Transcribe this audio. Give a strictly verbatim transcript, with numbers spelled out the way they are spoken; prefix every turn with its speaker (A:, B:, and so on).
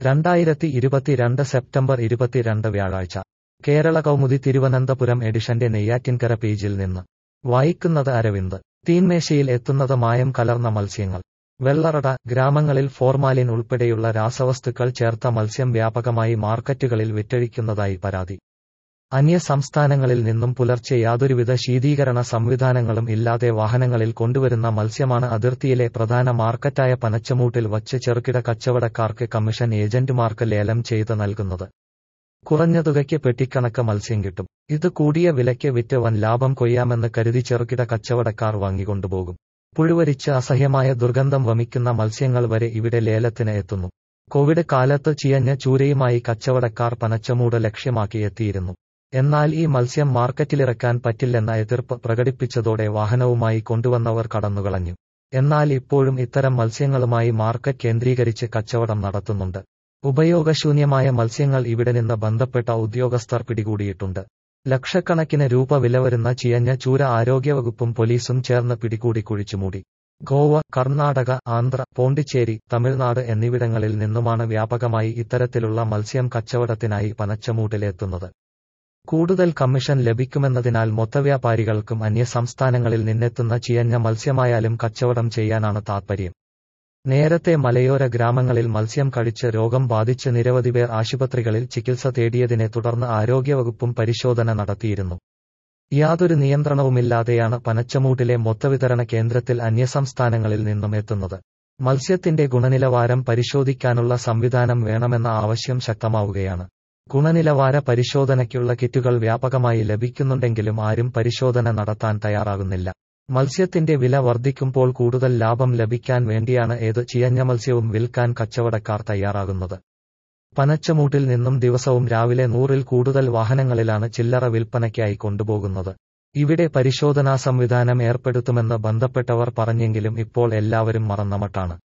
A: രണ്ടായിരത്തി ഇരുപത്തിരണ്ട് സെപ്റ്റംബർ ഇരുപത്തിരണ്ട് വ്യാഴാഴ്ച കേരള കൗമുദി തിരുവനന്തപുരം എഡിഷന്റെ നെയ്യാറ്റിൻകര പേജിൽ നിന്ന് വായിക്കുന്നത് അരവിന്ദ്. തീൻമേശയിൽ എത്തുന്നത് മായം കലർന്ന മത്സ്യങ്ങൾ. വെള്ളറട ഗ്രാമങ്ങളിൽ ഫോർമാലിൻ ഉൾപ്പെടെയുള്ള രാസവസ്തുക്കൾ ചേർത്ത മത്സ്യം വ്യാപകമായി മാർക്കറ്റുകളിൽ വിറ്റഴിക്കുന്നതായി പരാതി. അന്യ സംസ്ഥാനങ്ങളിൽ നിന്നും പുലർച്ചെ യാതൊരുവിധ ശീതീകരണ സംവിധാനങ്ങളും ഇല്ലാതെ വാഹനങ്ങളിൽ കൊണ്ടുവരുന്ന മത്സ്യമാണ് അതിർത്തിയിലെ പ്രധാന മാർക്കറ്റായ പനച്ചമൂട്ടിൽ വച്ച് ചെറുകിട കച്ചവടക്കാർക്ക് കമ്മീഷൻ ഏജന്റുമാർക്ക് ലേലം ചെയ്ത് നൽകുന്നത്. കുറഞ്ഞ തുകയ്ക്ക് പെട്ടിക്കണക്ക് മത്സ്യം കിട്ടും. ഇത് കൂടിയ വിലയ്ക്ക് വിറ്റ് വൻ ലാഭം കൊയ്യാമെന്ന് കരുതി ചെറുകിട കച്ചവടക്കാർ വാങ്ങിക്കൊണ്ടുപോകും. പുഴുവരിച്ച് അസഹ്യമായ ദുർഗന്ധം വമിക്കുന്ന മത്സ്യങ്ങൾ വരെ ഇവിടെ ലേലത്തിന് എത്തുന്നു. കോവിഡ് കാലത്ത് ചിയഞ്ഞ ചൂരയുമായി കച്ചവടക്കാർ പനച്ചമൂട് ലക്ഷ്യമാക്കി എത്തിയിരുന്നു. എന്നാൽ ഈ മത്സ്യം മാർക്കറ്റിലിറക്കാൻ പറ്റില്ലെന്ന എതിർപ്പ് പ്രകടിപ്പിച്ചതോടെ വാഹനവുമായി കൊണ്ടുവന്നവർ കടന്നുകളഞ്ഞു. എന്നാൽ ഇപ്പോഴും ഇത്തരം മത്സ്യങ്ങളുമായി മാർക്കറ്റ് കേന്ദ്രീകരിച്ച് കച്ചവടം നടത്തുന്നുണ്ട്. ഉപയോഗശൂന്യമായ മത്സ്യങ്ങൾ ഇവിടെ നിന്ന് ബന്ധപ്പെട്ട ഉദ്യോഗസ്ഥർ പിടികൂടിയിട്ടുണ്ട്. ലക്ഷക്കണക്കിന് രൂപ വില വരുന്ന ചിയഞ്ഞ ചൂര ആരോഗ്യവകുപ്പും പോലീസും ചേർന്ന് പിടികൂടി കുഴിച്ചുമൂടി. ഗോവ, കർണാടക, ആന്ധ്ര, പോണ്ടിച്ചേരി, തമിഴ്നാട് എന്നിവിടങ്ങളിൽ നിന്നുമാണ് വ്യാപകമായി ഇത്തരത്തിലുള്ള മത്സ്യം കച്ചവടത്തിനായി പനച്ചമൂട്ടിലെത്തുന്നത്. കൂടുതൽ കമ്മീഷൻ ലഭിക്കുമെന്നതിനാൽ മൊത്തവ്യാപാരികൾക്കും അന്യസംസ്ഥാനങ്ങളിൽ നിന്നെത്തുന്ന ചിയഞ്ഞ മത്സ്യമായാലും കച്ചവടം ചെയ്യാനാണ് താൽപര്യം. നേരത്തെ മലയോര ഗ്രാമങ്ങളിൽ മത്സ്യം കഴിച്ച് രോഗം ബാധിച്ച് നിരവധി പേർ ആശുപത്രികളിൽ ചികിത്സ തേടിയതിനെ തുടർന്ന് ആരോഗ്യവകുപ്പും പരിശോധന നടത്തിയിരുന്നു. യാതൊരു നിയന്ത്രണവുമില്ലാതെയാണ് പനച്ചമൂട്ടിലെ മൊത്തവിതരണ കേന്ദ്രത്തിൽ അന്യസംസ്ഥാനങ്ങളിൽ നിന്നും എത്തുന്നത്. മത്സ്യത്തിന്റെ ഗുണനിലവാരം പരിശോധിക്കാനുള്ള സംവിധാനം വേണമെന്ന ആവശ്യം ശക്തമാവുകയാണ്. ഗുണനിലവാര പരിശോധനയ്ക്കുള്ള കിറ്റുകൾ വ്യാപകമായി ലഭിക്കുന്നുണ്ടെങ്കിലും ആരും പരിശോധന നടത്താൻ തയ്യാറാകുന്നില്ല. മത്സ്യത്തിന്റെ വില വർദ്ധിക്കുമ്പോൾ കൂടുതൽ ലാഭം ലഭിക്കാൻ വേണ്ടിയാണ് ഏത് ചിയഞ്ഞ മത്സ്യവും വിൽക്കാൻ കച്ചവടക്കാർ തയ്യാറാകുന്നത്. പനച്ചമൂട്ടിൽ നിന്നും ദിവസവും രാവിലെ നൂറിൽ കൂടുതൽ വാഹനങ്ങളിലാണ് ചില്ലറ വിൽപ്പനയ്ക്കായി കൊണ്ടുപോകുന്നത്. ഇവിടെ പരിശോധനാ സംവിധാനം ഏർപ്പെടുത്തുമെന്ന് ബന്ധപ്പെട്ടവർ പറഞ്ഞെങ്കിലും ഇപ്പോൾ എല്ലാവരും മറന്നമട്ടാണ്.